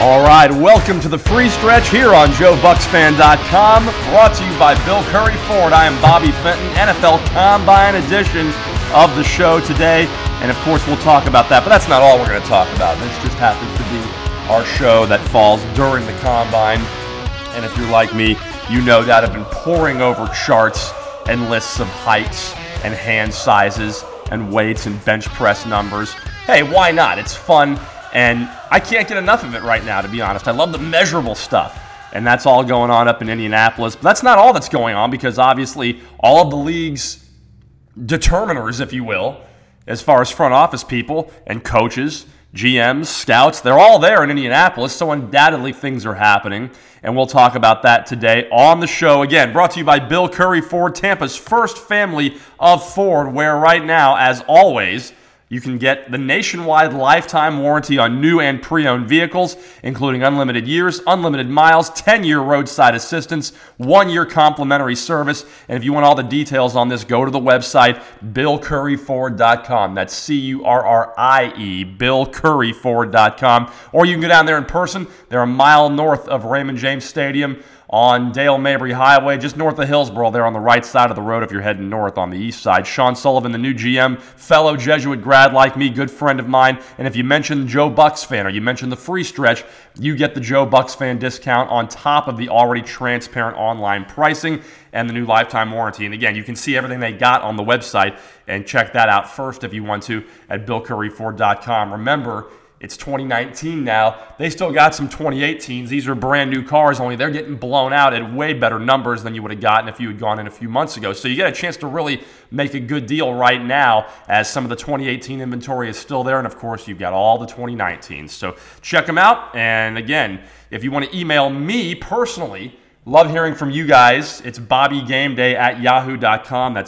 All right, welcome to the free stretch here on JoeBucksFan.com, brought to you by Bill Curry Ford. I am Bobby Fenton, NFL Combine edition of the show today, and of course we'll talk about that, but that's not all we're going to talk about. This just happens to be our show that falls during the Combine, and if you're like me, you no doubt have been poring over charts and lists of heights and hand sizes and weights and bench press numbers. Hey, why not? It's fun. And I can't get enough of it right now, to be honest. I love the measurable stuff, and that's all going on up in Indianapolis. But that's not all that's going on, because obviously all of the league's determiners, if you will, as far as front office people and coaches, GMs, scouts, they're all there in Indianapolis, so undoubtedly things are happening. And we'll talk about that today on the show. Again, brought to you by Bill Curry Ford, Tampa's first family of Ford, where right now, as always, you can get the nationwide lifetime warranty on new and pre-owned vehicles, including unlimited years, unlimited miles, 10-year roadside assistance, 1-year complimentary service. And if you want all the details on this, go to the website, BillCurryFord.com. That's C-U-R-R-I-E, BillCurryFord.com. Or you can go down there in person. They're a mile north of Raymond James Stadium on Dale Mabry Highway, just north of Hillsboro, there on the right side of the road if you're heading north on the east side. Sean Sullivan, the new GM, fellow Jesuit grad like me, good friend of mine. And if you mention Joe Bucks fan or you mention the free stretch, you get the Joe Bucks fan discount on top of the already transparent online pricing and the new lifetime warranty. And again, you can see everything they got on the website and check that out first if you want to at BillCurryFord.com. Remember, it's 2019 now. They still got some 2018s. These are brand new cars, only they're getting blown out at way better numbers than you would have gotten if you had gone in a few months ago. So you get a chance to really make a good deal right now, as some of the 2018 inventory is still there. And of course, you've got all the 2019s. So check them out. And again, if you want to email me personally, love hearing from you guys. It's BobbyGameday@yahoo.com. That's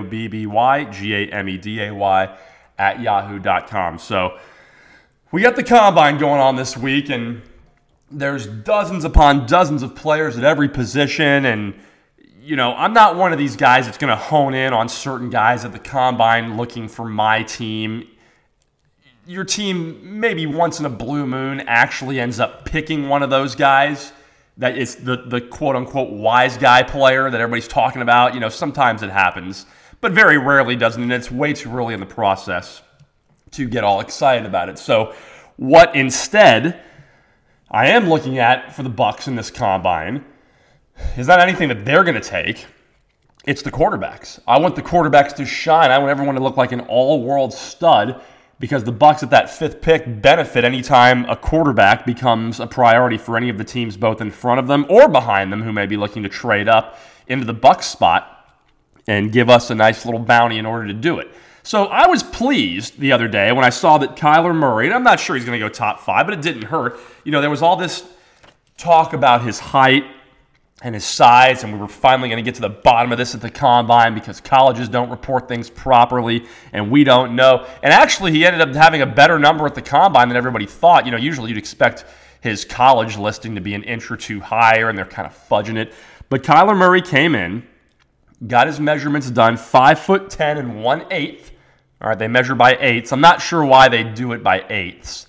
BOBBYGAMEDAY @yahoo.com. So we got the Combine going on this week, and there's dozens upon dozens of players at every position. And, you know, I'm not one of these guys that's going to hone in on certain guys at the Combine looking for my team. Your team, maybe once in a blue moon, actually ends up picking one of those guys that is the quote-unquote wise guy player that everybody's talking about. You know, sometimes it happens, but very rarely doesn't, and it's way too early in the process to get all excited about it. So what instead I am looking at for the Bucs in this Combine is not anything that they're going to take. It's the quarterbacks. I want the quarterbacks to shine. I want everyone to look like an all-world stud, because the Bucs at that 5th pick benefit anytime a quarterback becomes a priority for any of the teams both in front of them or behind them who may be looking to trade up into the Bucs spot and give us a nice little bounty in order to do it. So I was pleased the other day when I saw that Kyler Murray, and I'm not sure he's going to go top 5, but it didn't hurt. You know, there was all this talk about his height and his size, and we were finally going to get to the bottom of this at the Combine, because colleges don't report things properly, and we don't know. And actually, he ended up having a better number at the Combine than everybody thought. You know, usually you'd expect his college listing to be an inch or two higher, and they're kind of fudging it. But Kyler Murray came in, got his measurements done, 5'10" and 1/8. All right, they measure by eighths. I'm not sure why they do it by eighths.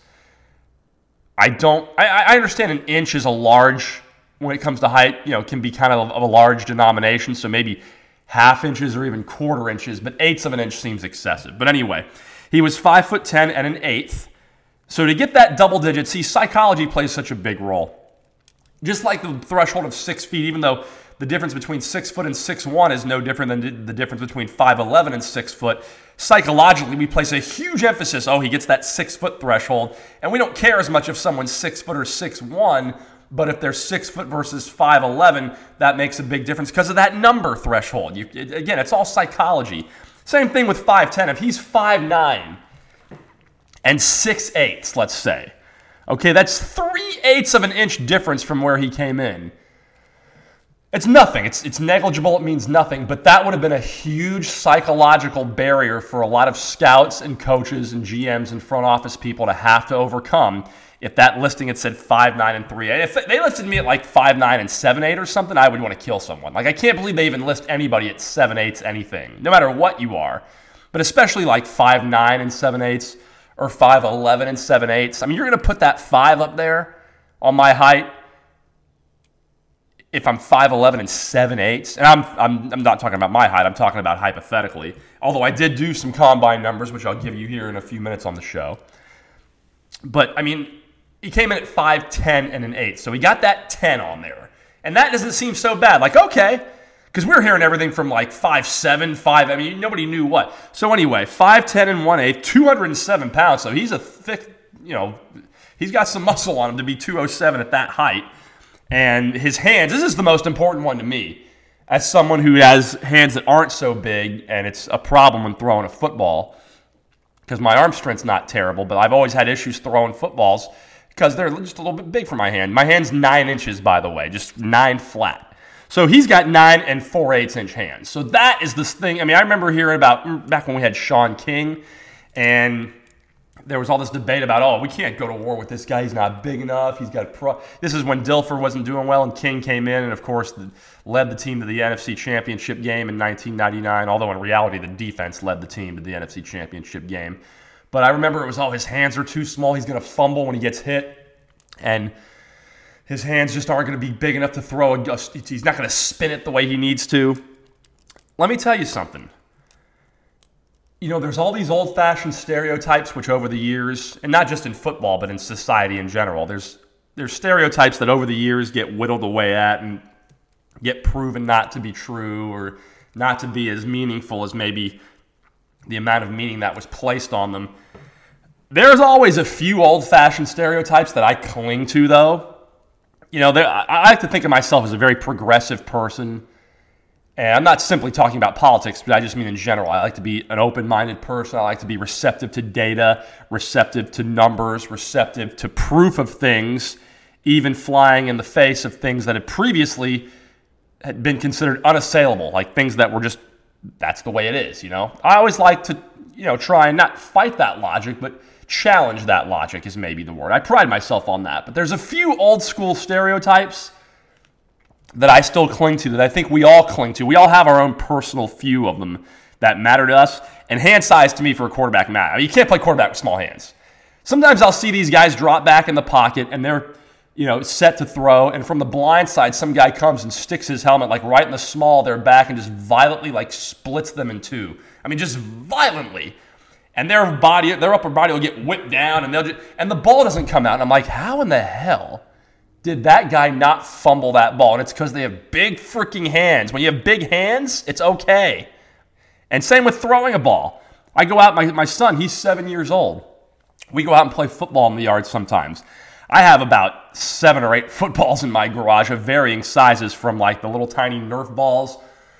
I understand an inch is a large, when it comes to height, you know, can be kind of a large denomination, so maybe half inches or even quarter inches, but eighths of an inch seems excessive. But anyway, he was 5'10" and 1/8. So to get that double digit, see, psychology plays such a big role. Just like the threshold of 6 feet, even though the difference between 6 foot and 6'1" is no different than the difference between 5'11" and 6 foot. Psychologically, we place a huge emphasis, he gets that 6 foot threshold, and we don't care as much if someone's 6 foot or 6'1", but if they're 6 foot versus 5'11", that makes a big difference because of that number threshold. Again, it's all psychology. Same thing with 5'10". If he's 5'9" and 6'8", let's say, okay, that's 3/8 of an inch difference from where he came in. It's nothing. It's negligible. It means nothing. But that would have been a huge psychological barrier for a lot of scouts and coaches and GMs and front office people to have to overcome if that listing had said 5'9" and 3'8". If they listed me at like 5'9" and 7'8" or something, I would want to kill someone. Like, I can't believe they even list anybody at 7'8" anything, no matter what you are. But especially like 5'9" and 7'8" or 5'11" and 7'8". I mean, you're going to put that 5 up there on my height, if I'm 5'11 and 7/8, and I'm not talking about my height, I'm talking about hypothetically, although I did do some combine numbers, which I'll give you here in a few minutes on the show. But, I mean, he came in at 5'10 and an 8, so he got that 10 on there. And that doesn't seem so bad. Like, okay, because we were hearing everything from like 5'7", 5, I mean, nobody knew what. So anyway, 5'10 and 1/8, 207 pounds, so he's a thick, he's got some muscle on him to be 207 at that height. And his hands, this is the most important one to me, as someone who has hands that aren't so big, and it's a problem when throwing a football, because my arm strength's not terrible, but I've always had issues throwing footballs because they're just a little bit big for my hand. My hand's 9 inches, by the way, just 9 flat. So he's got 9 and 4/8 inch hands. So that is this thing. I mean, I remember hearing about back when we had Sean King, and there was all this debate about, we can't go to war with this guy. He's not big enough. He's got This is when Dilfer wasn't doing well, and King came in and, of course, led the team to the NFC Championship game in 1999, although in reality the defense led the team to the NFC Championship game. But I remember it was, his hands are too small. He's going to fumble when he gets hit, and his hands just aren't going to be big enough to throw. He's not going to spin it the way he needs to. Let me tell you something. There's all these old-fashioned stereotypes which over the years, and not just in football, but in society in general, there's stereotypes that over the years get whittled away at and get proven not to be true or not to be as meaningful as maybe the amount of meaning that was placed on them. There's always a few old-fashioned stereotypes that I cling to, though. I like to think of myself as a very progressive person. And I'm not simply talking about politics, but I just mean in general. I like to be an open-minded person. I like to be receptive to data, receptive to numbers, receptive to proof of things, even flying in the face of things that had previously had been considered unassailable, like things that were just, that's the way it is, I always like to, try and not fight that logic, but challenge that logic is maybe the word. I pride myself on that. But there's a few old-school stereotypes that I still cling to, that I think we all cling to. We all have our own personal few of them that matter to us. And hand size to me for a quarterback matter. I mean, you can't play quarterback with small hands. Sometimes I'll see these guys drop back in the pocket and they're, set to throw. And from the blind side, some guy comes and sticks his helmet like right in the small of their back and just violently splits them in two. I mean, just violently. And their upper body will get whipped down and the ball doesn't come out. And I'm like, how in the hell did that guy not fumble that ball? And it's because they have big freaking hands. When you have big hands, it's okay. And same with throwing a ball. I go out, my son, he's 7 years old. We go out and play football in the yard sometimes. I have about 7 or 8 footballs in my garage of varying sizes, from the little tiny Nerf balls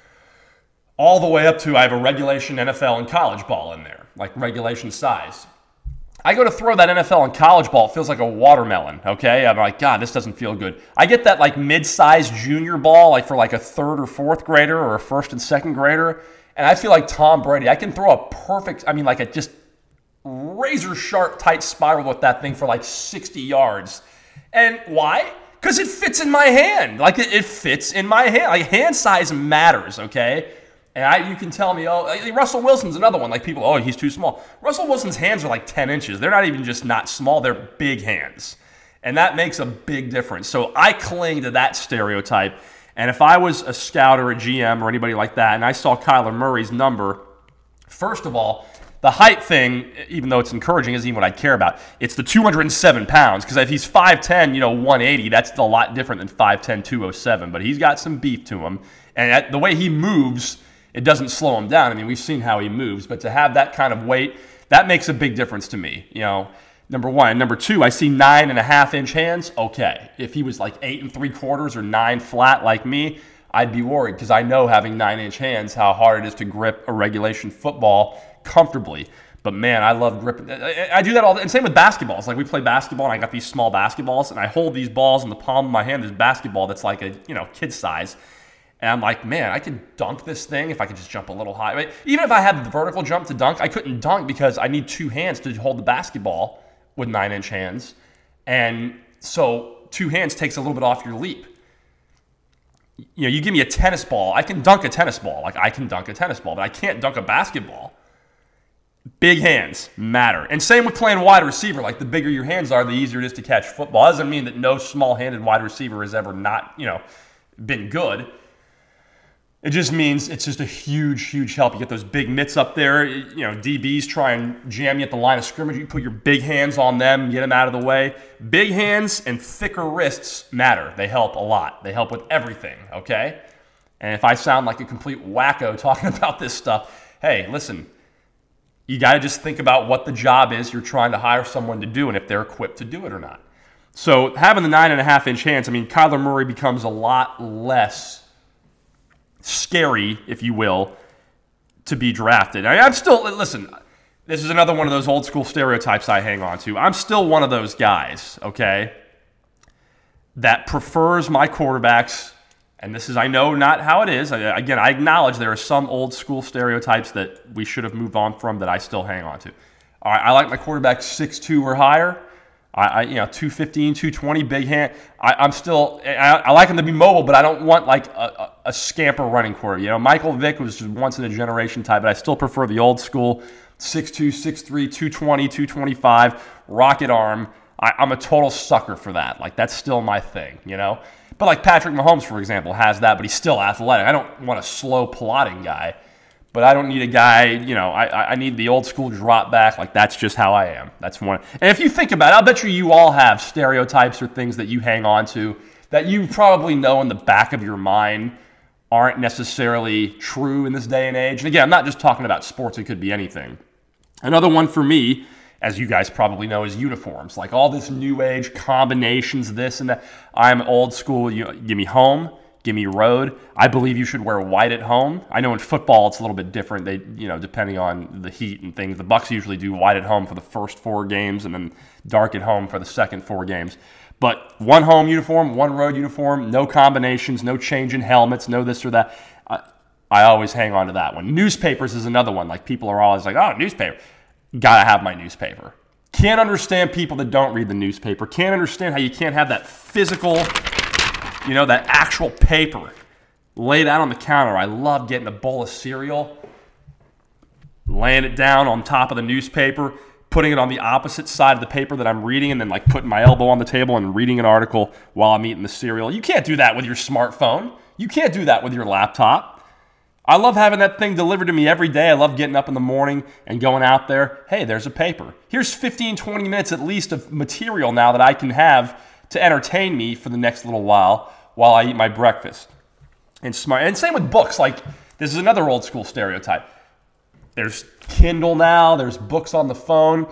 all the way up to, I have a regulation NFL and college ball in there, regulation size. I go to throw that NFL and college ball, it feels like a watermelon, okay? I'm like, God, this doesn't feel good. I get that mid-sized junior ball, for a 3rd or 4th grader or a 1st and 2nd grader, and I feel like Tom Brady. I can throw a perfect, a just razor-sharp, tight spiral with that thing for 60 yards. And why? Because it fits in my hand. It fits in my hand. Hand size matters, okay? And you can tell me, Russell Wilson's another one. People, he's too small. Russell Wilson's hands are 10 inches. They're not even just not small. They're big hands. And that makes a big difference. So I cling to that stereotype. And if I was a scout or a GM or anybody like that, and I saw Kyler Murray's number, first of all, the height thing, even though it's encouraging, isn't even what I care about. It's the 207 pounds. Because if he's 5'10", 180, that's a lot different than 5'10", 207. But he's got some beef to him. And the way he moves, it doesn't slow him down. I mean, we've seen how he moves, but to have that kind of weight, that makes a big difference to me. Number one. Number two, I see 9.5 inch hands. Okay. If he was 8 3/4 or 9 flat like me, I'd be worried, because I know having 9 inch hands, how hard it is to grip a regulation football comfortably. But man, I love gripping. I do that all and same with basketballs. We play basketball and I got these small basketballs and I hold these balls in the palm of my hand, this basketball that's a, kid size. And I'm like, man, I could dunk this thing if I could just jump a little high. I mean, even if I had the vertical jump to dunk, I couldn't dunk because I need 2 hands to hold the basketball with 9 inch hands. And so 2 hands takes a little bit off your leap. You give me a tennis ball, I can dunk a tennis ball. I can dunk a tennis ball, but I can't dunk a basketball. Big hands matter. And same with playing wide receiver. Like, the bigger your hands are, the easier it is to catch football. Doesn't mean that no small-handed wide receiver has ever not, been good. It just means it's just a huge, huge help. You get those big mitts up there. DBs try and jam you at the line of scrimmage. You put your big hands on them, get them out of the way. Big hands and thicker wrists matter. They help a lot. They help with everything, okay? And if I sound like a complete wacko talking about this stuff, hey, listen, you got to just think about what the job is you're trying to hire someone to do and if they're equipped to do it or not. So having the 9.5-inch hands, Kyler Murray becomes a lot less scary, if you will, to be drafted. I'm still, listen, this is another one of those old school stereotypes I hang on to. I'm still one of those guys, okay, that prefers my quarterbacks, and this is, I know, not how it is. Again, I acknowledge there are some old school stereotypes that we should have moved on from that I still hang on to. All right, I like my quarterbacks 6'2" or higher. 215, 220, big hand. I like him to be mobile, but I don't want like a scamper running quarterback. Michael Vick was just once in a generation type, but I still prefer the old school 6'2", 6'3", 220, 225, rocket arm. I'm a total sucker for that. Like, that's still my thing, But like Patrick Mahomes, for example, has that, but he's still athletic. I don't want a slow plodding guy. But I don't need a guy, I need the old school drop back. Like, that's just how I am. That's one. And if you think about it, I'll bet you all have stereotypes or things that you hang on to that you probably know in the back of your mind aren't necessarily true in this day and age. And again, I'm not just talking about sports. It could be anything. Another one for me, as you guys probably know, is uniforms. Like all this new age combinations, this and that. I'm old school. Give me home. Give me road. I believe you should wear white at home. I know in football it's a little bit different. They, depending on the heat and things. The Bucs usually do white at home for the first 4 games and then dark at home for the second 4 games. But one home uniform, one road uniform, no combinations, no change in helmets, no this or that. I always hang on to that one. Newspapers is another one. Like, people are always like, oh, newspaper. Gotta have my newspaper. Can't understand people that don't read the newspaper. Can't understand how you can't have that physical, that actual paper laid out on the counter. I love getting a bowl of cereal, laying it down on top of the newspaper, putting it on the opposite side of the paper that I'm reading, and then like putting my elbow on the table and reading an article while I'm eating the cereal. You can't do that with your smartphone. You can't do that with your laptop. I love having that thing delivered to me every day. I love getting up in the morning and going out there. Hey, there's a paper. Here's 15, 20 minutes at least of material now that I can have to entertain me for the next little while I eat my breakfast. And same with books. Like, this is another old school stereotype. There's Kindle now. There's books on the phone.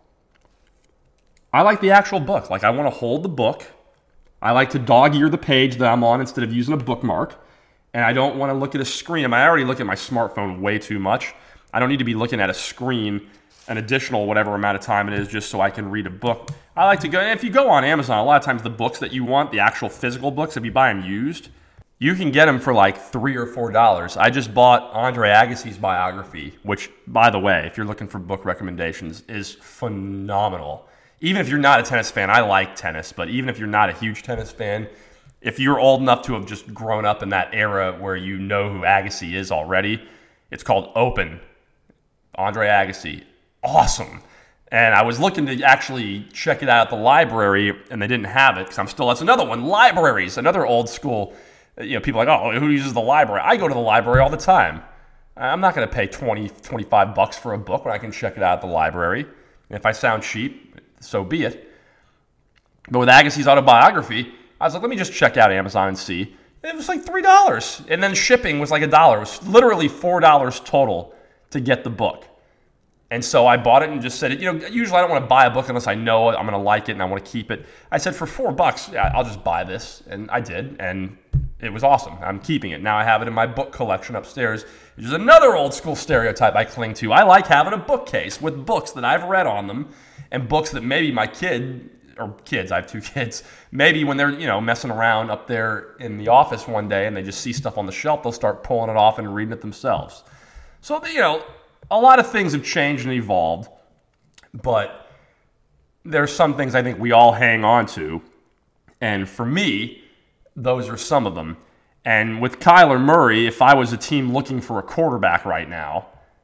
I like the actual book. Like, I want to hold the book. I like to dog-ear the page that I'm on instead of using a bookmark. And I don't want to look at a screen. I already look at my smartphone way too much. I don't need to be looking at a screen an additional whatever amount of time it is just so I can read a book. I like to go, if you go on Amazon, a lot of times the books that you want, the actual physical books, if you buy them used, you can get them for like $3 or $4. I just bought Andre Agassi's biography, which, by the way, if you're looking for book recommendations, is phenomenal. Even if you're not a tennis fan, I like tennis, but even if you're not a huge tennis fan, if you're old enough to have just grown up in that era where you know who Agassi is already, it's called Open. Andre Agassi. Awesome. And I was looking to actually check it out at the library, and they didn't have it because that's another one. Libraries, another old school. People are like, oh, who uses the library? I go to the library all the time. I'm not going to pay $20, $25 for a book when I can check it out at the library. And if I sound cheap, so be it. But with Agassi's autobiography, I was like, let me just check out Amazon and see. It was like $3. And then shipping was like $1. It was literally $4 total to get the book. And so I bought it and just said, usually I don't want to buy a book unless I know I'm going to like it and I want to keep it. I said, for $4, yeah, I'll just buy this. And I did. And it was awesome. I'm keeping it. Now I have it in my book collection upstairs, which is another old school stereotype I cling to. I like having a bookcase with books that I've read on them and books that maybe my kids, I have 2 kids, maybe when they're, messing around up there in the office one day and they just see stuff on the shelf, they'll start pulling it off and reading it themselves. So, a lot of things have changed and evolved, but there's some things I think we all hang on to. And for me, those are some of them. And with Kyler Murray, if I was a team looking for a quarterback right now,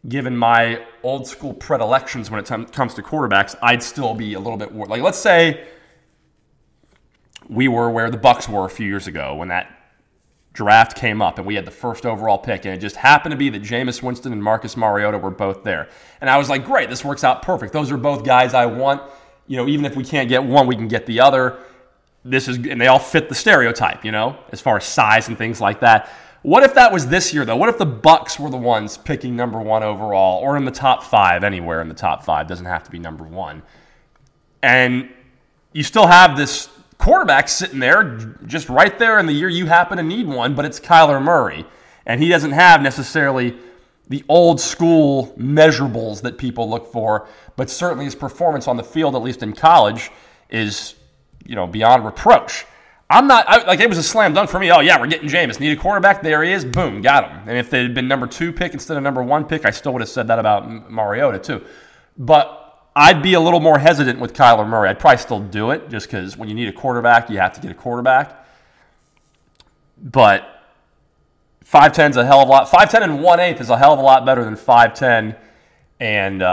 given my old school predilections when it comes to quarterbacks, I'd still be a little bit worried. Like, let's say we were where the Bucs were a few years ago when that draft came up and we had the first overall pick, and it just happened to be that Jameis Winston and Marcus Mariota were both there. And I was like, great, this works out perfect. Those are both guys I want. Even if we can't get one, we can get the other. And they all fit the stereotype, as far as size and things like that. What if that was this year, though? What if the Bucs were the ones picking number 1 overall, or in the top 5, anywhere in the top 5, doesn't have to be number 1. And you still have this quarterback sitting there, just right there in the year you happen to need one, but it's Kyler Murray. And he doesn't have necessarily the old school measurables that people look for, but certainly his performance on the field, at least in college, is, beyond reproach. It was a slam dunk for me. Oh, yeah, we're getting Jameis. Need a quarterback? There he is. Boom, got him. And if they had been number 2 pick instead of number 1 pick, I still would have said that about Mariota too. But I'd be a little more hesitant with Kyler Murray. I'd probably still do it just because when you need a quarterback, you have to get a quarterback. But 5'10" is a hell of a lot. 5'10" and 1/8 is a hell of a lot better than 5'10" and,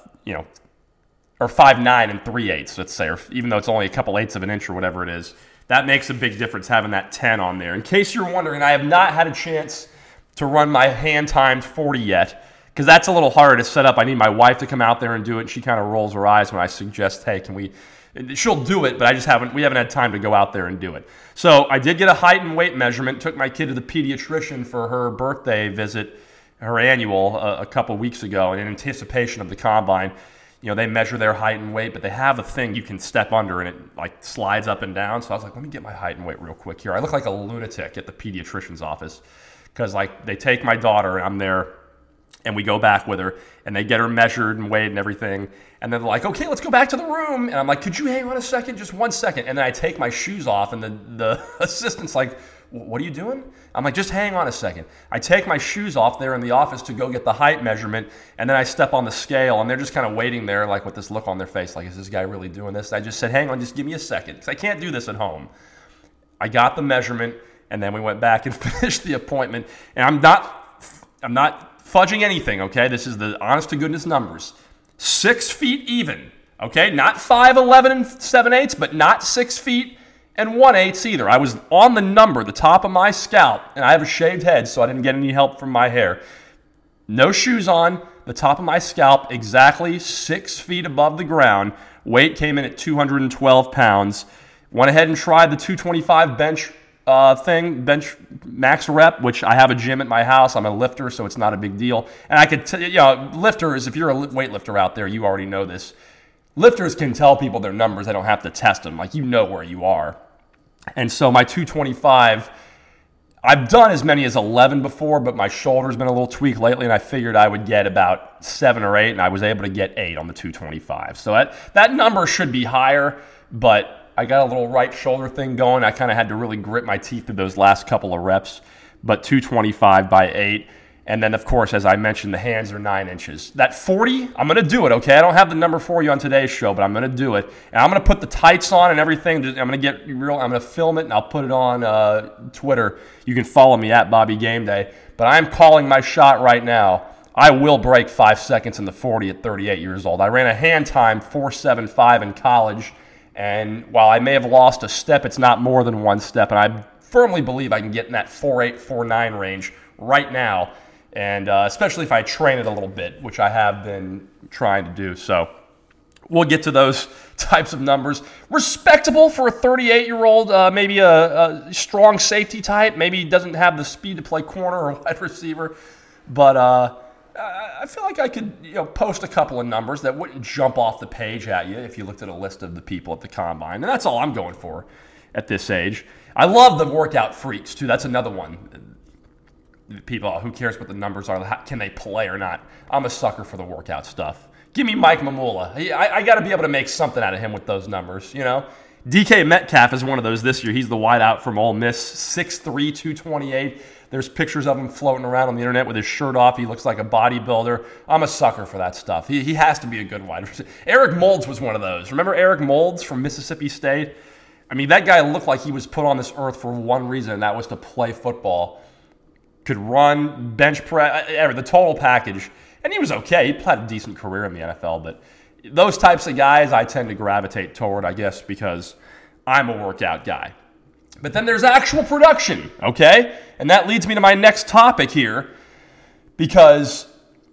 or 5'9" and 3/8, let's say, or even though it's only a couple eighths of an inch or whatever it is. That makes a big difference having that 10 on there. In case you're wondering, I have not had a chance to run my hand-timed 40 yet because that's a little harder to set up. I need my wife to come out there and do it, and she kind of rolls her eyes when I suggest, hey, can we... She'll do it, but we haven't had time to go out there and do it. So I did get a height and weight measurement, took my kid to the pediatrician for her birthday visit, her annual, a couple weeks ago, and in anticipation of the combine. They measure their height and weight, but they have a thing you can step under, and it slides up and down. So I was like, let me get my height and weight real quick here. I look like a lunatic at the pediatrician's office because they take my daughter, and I'm there, and we go back with her, and they get her measured and weighed and everything. And then they're like, okay, let's go back to the room. And I'm like, could you hang on a second? Just 1 second. And then I take my shoes off, and the assistant's like, what are you doing? I'm like, just hang on a second. I take my shoes off there in the office to go get the height measurement, and then I step on the scale, and they're just kind of waiting there like with this look on their face, like, is this guy really doing this? I just said, hang on, just give me a second, because I can't do this at home. I got the measurement, and then we went back and finished the appointment. And I'm not fudging anything, okay? This is the honest-to-goodness numbers. 6 feet even, okay? Not 5'11" and 7/8", but not 6 feet and 1/8 either. I was on the number, the top of my scalp, and I have a shaved head, so I didn't get any help from my hair. No shoes on, the top of my scalp, exactly 6 feet above the ground. Weight came in at 212 pounds. Went ahead and tried the 225 bench bench max rep, which I have a gym at my house. I'm a lifter, so it's not a big deal. And I could lifters, if you're a weightlifter out there, you already know this. Lifters can tell people their numbers. They don't have to test them. Like, where you are. And so my 225, I've done as many as 11 before, but my shoulder's been a little tweaked lately, and I figured I would get about 7 or 8, and I was able to get 8 on the 225. So that number should be higher, but I got a little right shoulder thing going. I kind of had to really grit my teeth through those last couple of reps, but 225 by 8. And then, of course, as I mentioned, the hands are 9 inches. That 40, I'm going to do it, okay? I don't have the number for you on today's show, but I'm going to do it. And I'm going to put the tights on and everything. I'm going to get real. I'm going to film it, and I'll put it on Twitter. You can follow me at Bobby Game Day. But I'm calling my shot right now. I will break 5 seconds in the 40 at 38 years old. I ran a hand time 4.75 in college. And while I may have lost a step, it's not more than 1 step. And I firmly believe I can get in that 4.8, 4.9 range right now. And especially if I train it a little bit, which I have been trying to do. So we'll get to those types of numbers. Respectable for a 38-year-old, maybe a strong safety type. Maybe he doesn't have the speed to play corner or wide receiver. But I feel like I could post a couple of numbers that wouldn't jump off the page at you if you looked at a list of the people at the combine. And that's all I'm going for at this age. I love the workout freaks, too. That's another one. People, who cares what the numbers are? Can they play or not? I'm a sucker for the workout stuff. Give me Mike Mamula. I got to be able to make something out of him with those numbers, DK Metcalf is one of those this year. He's the wideout from Ole Miss, 6'3", 228. There's pictures of him floating around on the internet with his shirt off. He looks like a bodybuilder. I'm a sucker for that stuff. He has to be a good wide receiver. Eric Moulds was one of those. Remember Eric Moulds from Mississippi State? I mean, that guy looked like he was put on this earth for one reason, and that was to play football. Could run, bench press, the total package. And he was okay. He had a decent career in the NFL, but those types of guys I tend to gravitate toward, I guess, because I'm a workout guy. But then there's actual production, okay? And that leads me to my next topic here, because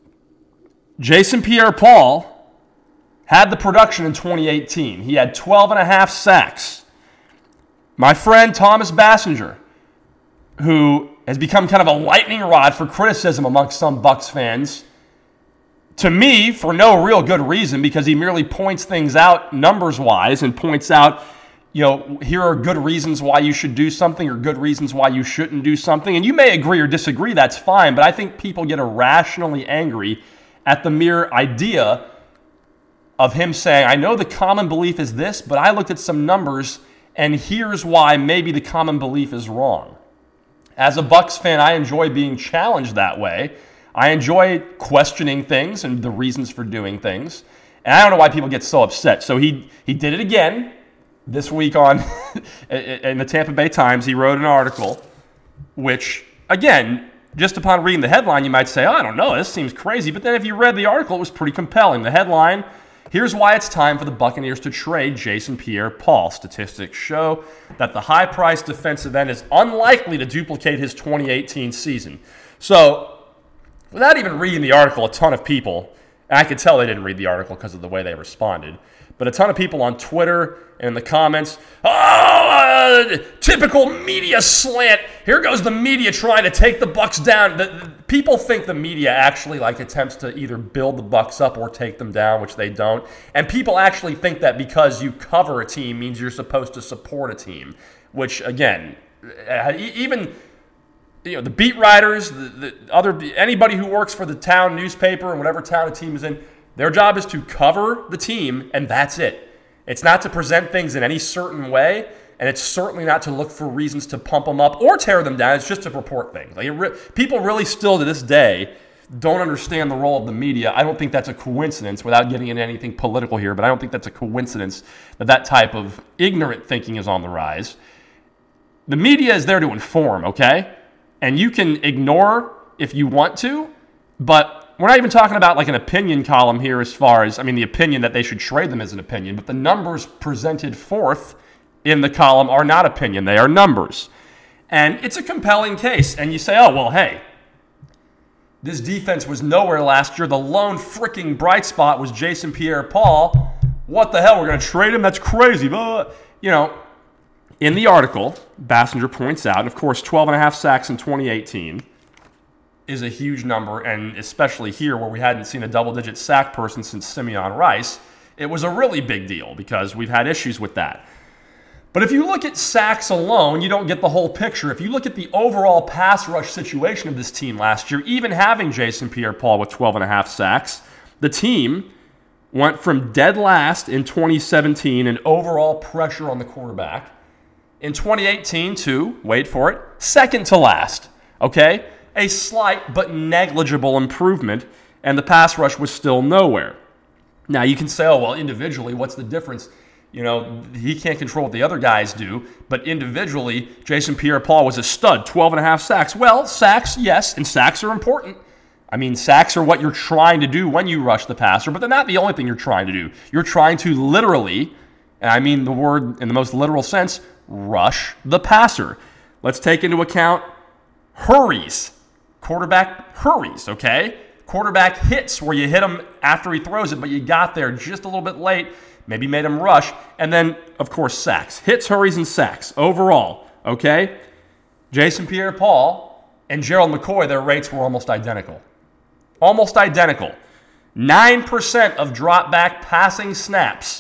Jason Pierre-Paul had the production in 2018. He had 12 and a half sacks. My friend Thomas Bassinger, who has become kind of a lightning rod for criticism amongst some Bucs fans, to me, for no real good reason, because he merely points things out numbers-wise and points out, here are good reasons why you should do something or good reasons why you shouldn't do something. And you may agree or disagree, that's fine, but I think people get irrationally angry at the mere idea of him saying, I know the common belief is this, but I looked at some numbers, and here's why maybe the common belief is wrong. As a Bucs fan, I enjoy being challenged that way. I enjoy questioning things and the reasons for doing things. And I don't know why people get so upset. So he did it again this week on in the Tampa Bay Times. He wrote an article, which, again, just upon reading the headline, you might say, I don't know, this seems crazy. But then if you read the article, it was pretty compelling. The headline, here's why it's time for the Buccaneers to trade Jason Pierre-Paul. Statistics show that the high-priced defensive end is unlikely to duplicate his 2018 season. So, without even reading the article, a ton of people, and I could tell they didn't read the article because of the way they responded, but a ton of people on Twitter and in the comments, typical media slant. Here goes the media trying to take the Bucs down. People think the media actually attempts to either build the Bucs up or take them down, which they don't. And people actually think that because you cover a team means you're supposed to support a team, which, again, even the beat writers, anybody who works for the town newspaper and whatever town a team is in, their job is to cover the team, and that's it. It's not to present things in any certain way, and it's certainly not to look for reasons to pump them up or tear them down. It's just to report things. People really still to this day don't understand the role of the media. I don't think that's a coincidence, without getting into anything political here, but I don't think that's a coincidence that type of ignorant thinking is on the rise. The media is there to inform, okay? And you can ignore if you want to, but we're not even talking about an opinion column here as far as, the opinion that they should trade them is an opinion, but the numbers presented forth in the column are not opinion, they are numbers. And it's a compelling case. And you say, oh, well, hey, this defense was nowhere last year. The lone freaking bright spot was Jason Pierre-Paul. What the hell? We're going to trade him? That's crazy. But, in the article, Bassinger points out, and of course, 12 and a half sacks in 2018 is a huge number, and especially here where we hadn't seen a double-digit sack person since Simeon Rice, it was a really big deal because we've had issues with that. But if you look at sacks alone, you don't get the whole picture. If you look at the overall pass rush situation of this team last year, even having Jason Pierre-Paul with 12 and a half sacks, the team went from dead last in 2017 in overall pressure on the quarterback. In 2018 to, wait for it, second to last, okay? A slight but negligible improvement, and the pass rush was still nowhere. Now, you can say, oh, well, individually, what's the difference? He can't control what the other guys do, but individually, Jason Pierre-Paul was a stud, 12 and a half sacks. Well, sacks, yes, and sacks are important. Sacks are what you're trying to do when you rush the passer, but they're not the only thing you're trying to do. You're trying to literally, and I mean the word in the most literal sense, rush the passer. Let's take into account hurries. Quarterback hurries, okay? Quarterback hits where you hit him after he throws it, but you got there just a little bit late, maybe made him rush, and then, of course, sacks. Hits, hurries, and sacks overall, okay? Jason Pierre-Paul and Gerald McCoy, their rates were almost identical. Almost identical. 9% of drop-back passing snaps,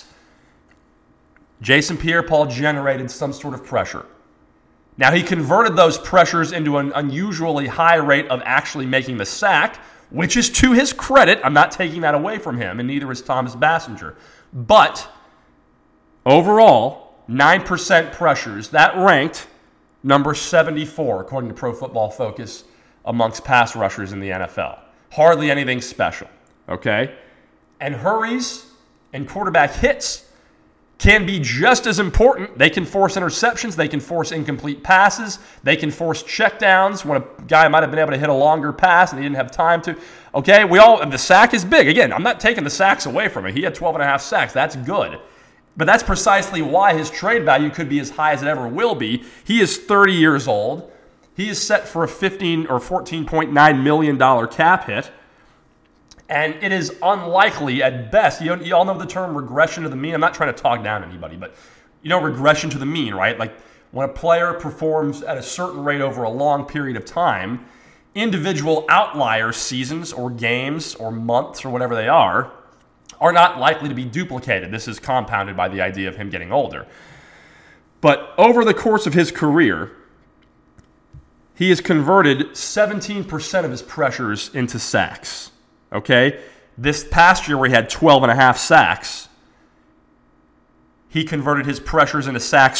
Jason Pierre-Paul generated some sort of pressure. Now, he converted those pressures into an unusually high rate of actually making the sack, which is to his credit. I'm not taking that away from him, and neither is Thomas Bassinger. But overall, 9% pressures. That ranked number 74, according to Pro Football Focus, amongst pass rushers in the NFL. Hardly anything special, okay? And hurries and quarterback hits, can be just as important. They can force interceptions. They can force incomplete passes. They can force checkdowns when a guy might have been able to hit a longer pass and he didn't have time to. Okay, the sack is big. Again, I'm not taking the sacks away from him. He had 12 and a half sacks. That's good. But that's precisely why his trade value could be as high as it ever will be. He is 30 years old. He is set for a $15 or $14.9 million cap hit. And it is unlikely at best. You all know the term regression to the mean. I'm not trying to talk down anybody, but you know regression to the mean, right? Like when a player performs at a certain rate over a long period of time, individual outlier seasons or games or months or whatever they are not likely to be duplicated. This is compounded by the idea of him getting older. But over the course of his career, he has converted 17% of his pressures into sacks. Okay? This past year where he had 12 and a half sacks, he converted his pressures into sacks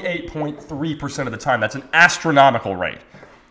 28.3% of the time. That's an astronomical rate.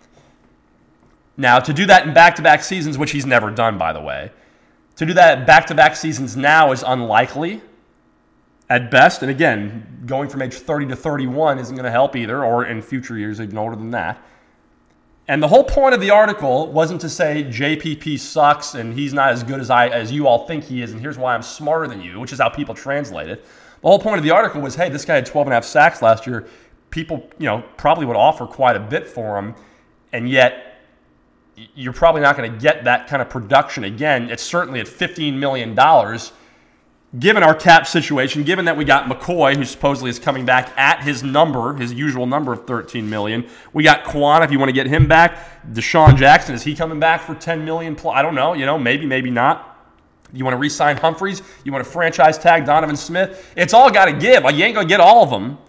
Now, to do that in back-to-back seasons, which he's never done, by the way, to do that in back-to-back seasons now is unlikely at best. And again, going from age 30 to 31 isn't going to help either, or in future years, even older than that. And the whole point of the article wasn't to say JPP sucks and he's not as good as you all think he is, and here's why I'm smarter than you, which is how people translate it. The whole point of the article was, hey, this guy had 12 and a half sacks last year. People, probably would offer quite a bit for him, and yet you're probably not going to get that kind of production again. It's certainly at $15 million. Given our cap situation, given that we got McCoy, who supposedly is coming back at his usual number of $13 million. We got Quan, if you want to get him back. Deshaun Jackson, is he coming back for $10 million plus? I don't know. Maybe not. You want to re-sign Humphreys? You want to franchise tag Donovan Smith? It's all got to give. You ain't going to get all of them.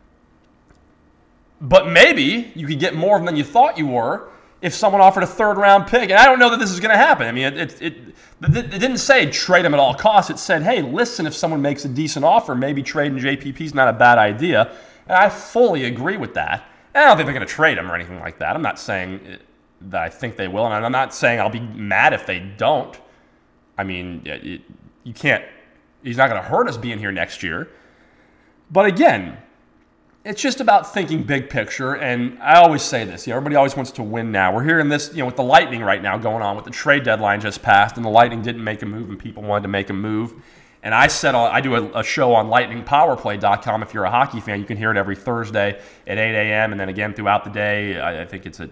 But maybe you could get more of them than you thought you were if someone offered a third-round pick. And I don't know that this is going to happen. I mean, it didn't say trade him at all costs. It said, hey, listen, if someone makes a decent offer, maybe trading JPP is not a bad idea. And I fully agree with that. And I don't think they're going to trade him or anything like that. I'm not saying that I think they will, and I'm not saying I'll be mad if they don't. I mean, you can't – he's not going to hurt us being here next year. But again, it's just about thinking big picture, and I always say this. Everybody always wants to win now. We're hearing this, with the Lightning right now going on, with the trade deadline just passed, and the Lightning didn't make a move, and people wanted to make a move. And I said I do a show on lightningpowerplay.com. If you're a hockey fan, you can hear it every Thursday at 8 a.m., and then again throughout the day. I think it's at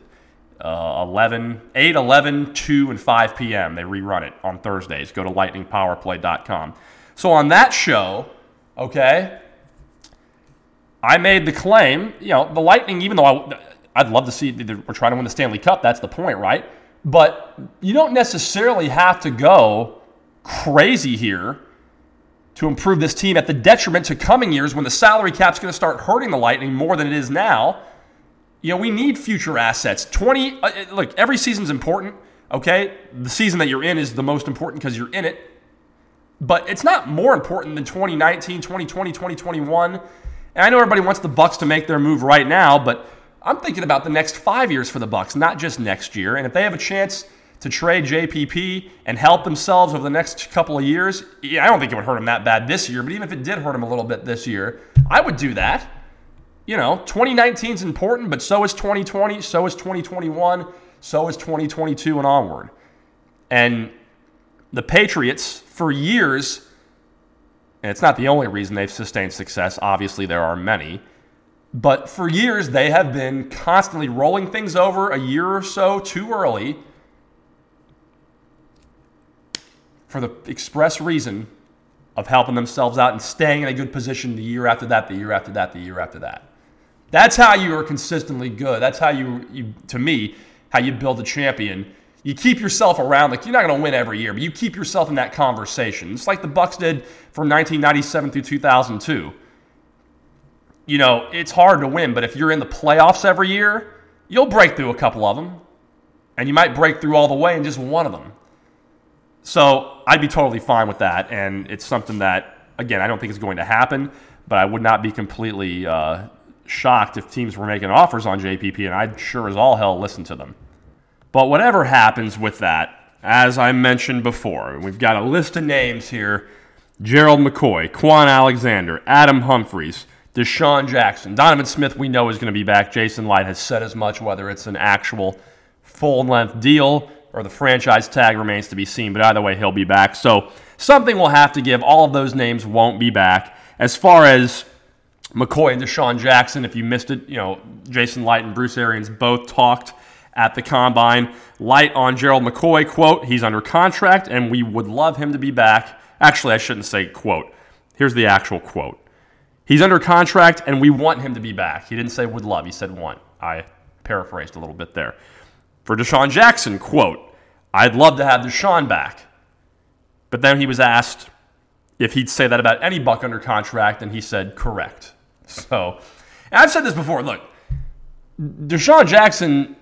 8, 11, 2, and 5 p.m. They rerun it on Thursdays. Go to lightningpowerplay.com. So on that show, okay, I made the claim, the Lightning, even though I'd love to see, we're trying to win the Stanley Cup, that's the point, right? But you don't necessarily have to go crazy here to improve this team at the detriment to coming years when the salary cap's going to start hurting the Lightning more than it is now. We need future assets. Look, every season's important, okay? The season that you're in is the most important because you're in it. But it's not more important than 2019, 2020, 2021. And I know everybody wants the Bucks to make their move right now, but I'm thinking about the next 5 years for the Bucks, not just next year. And if they have a chance to trade JPP and help themselves over the next couple of years, I don't think it would hurt them that bad this year, but even if it did hurt them a little bit this year, I would do that. 2019 is important, but so is 2020, so is 2021, so is 2022 and onward. And the Patriots, for years, and it's not the only reason they've sustained success. Obviously, there are many. But for years, they have been constantly rolling things over a year or so too early for the express reason of helping themselves out and staying in a good position the year after that, the year after that, the year after that. That's how you are consistently good. That's how to me, how you build a champion. You keep yourself around. You're not going to win every year, but you keep yourself in that conversation. It's like the Bucks did from 1997 through 2002. It's hard to win, but if you're in the playoffs every year, you'll break through a couple of them, and you might break through all the way in just one of them. So I'd be totally fine with that, and it's something that, again, I don't think is going to happen, but I would not be completely shocked if teams were making offers on JPP, and I'd sure as all hell listen to them. But whatever happens with that, as I mentioned before, we've got a list of names here. Gerald McCoy, Quan Alexander, Adam Humphries, Deshaun Jackson. Donovan Smith we know is going to be back. Jason Light has said as much, whether it's an actual full-length deal or the franchise tag remains to be seen. But either way, he'll be back. So something we'll have to give. All of those names won't be back. As far as McCoy and Deshaun Jackson, if you missed it, Jason Light and Bruce Arians both talked at the Combine. Light on Gerald McCoy, quote, he's under contract and we would love him to be back. Actually, I shouldn't say quote. Here's the actual quote. He's under contract and we want him to be back. He didn't say would love, he said want. I paraphrased a little bit there. For Deshaun Jackson, quote, I'd love to have Deshaun back. But then he was asked if he'd say that about any Buck under contract, and he said correct. So, and I've said this before, look, Deshaun Jackson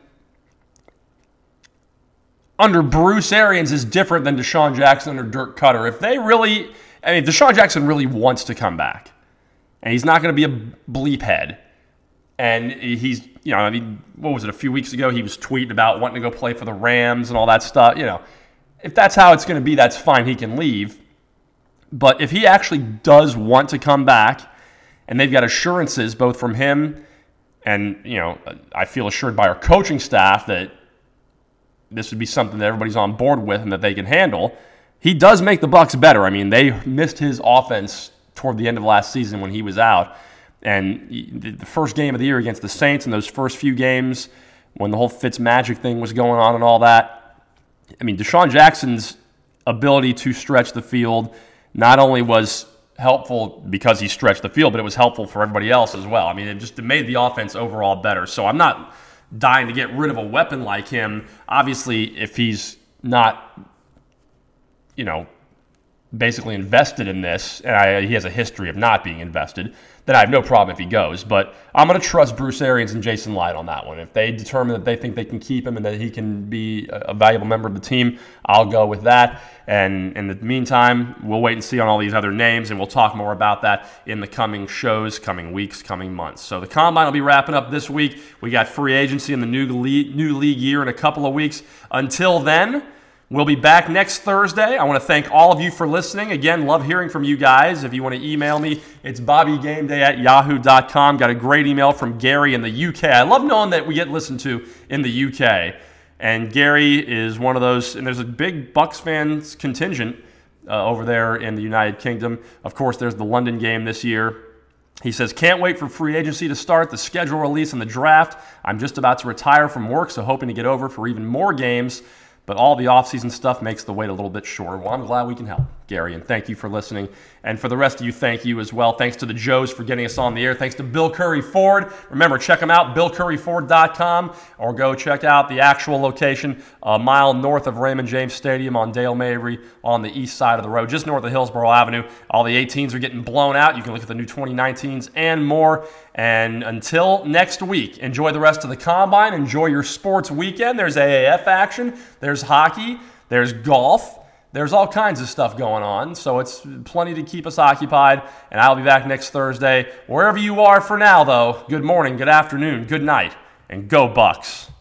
under Bruce Arians is different than Deshaun Jackson under Dirk Cutter. If Deshaun Jackson really wants to come back, and he's not going to be a bleep head, and he's, what was it, a few weeks ago, he was tweeting about wanting to go play for the Rams and all that stuff. If that's how it's going to be, that's fine, he can leave. But if he actually does want to come back, and they've got assurances both from him and, I feel assured by our coaching staff that this would be something that everybody's on board with and that they can handle, he does make the Bucs better. I mean, they missed his offense toward the end of last season when he was out. And the first game of the year against the Saints and those first few games when the whole Fitzmagic thing was going on and all that, I mean, Deshaun Jackson's ability to stretch the field not only was helpful because he stretched the field, but it was helpful for everybody else as well. I mean, it made the offense overall better. So I'm not dying to get rid of a weapon like him. Obviously, if he's not, basically invested in this, and he has a history of not being invested, then I have no problem if he goes. But I'm going to trust Bruce Arians and Jason Light on that one. If they determine that they think they can keep him and that he can be a valuable member of the team, I'll go with that. And in the meantime, we'll wait and see on all these other names, and we'll talk more about that in the coming shows, coming weeks, coming months. So the Combine will be wrapping up this week. We got free agency in the new league year in a couple of weeks. Until then, we'll be back next Thursday. I want to thank all of you for listening. Again, love hearing from you guys. If you want to email me, it's bobbygameday@yahoo.com. Got a great email from Gary in the UK. I love knowing that we get listened to in the UK. And Gary is one of those, and there's a big Bucs fans contingent over there in the United Kingdom. Of course, there's the London game this year. He says, can't wait for free agency to start, the schedule release, and the draft. I'm just about to retire from work, so hoping to get over for even more games. But all the offseason stuff makes the wait a little bit shorter. Well, I'm glad we can help, Gary, and thank you for listening. And for the rest of you, thank you as well. Thanks to the Joes for getting us on the air. Thanks to Bill Curry Ford. Remember, check them out, BillCurryFord.com, or go check out the actual location a mile north of Raymond James Stadium on Dale Mabry on the east side of the road, just north of Hillsborough Avenue. All the 18s are getting blown out. You can look at the new 2019s and more. And until next week, enjoy the rest of the Combine. Enjoy your sports weekend. There's AAF action. There's hockey. There's golf. There's all kinds of stuff going on. So it's plenty to keep us occupied. And I'll be back next Thursday. Wherever you are for now, though, good morning, good afternoon, good night, and go Bucs.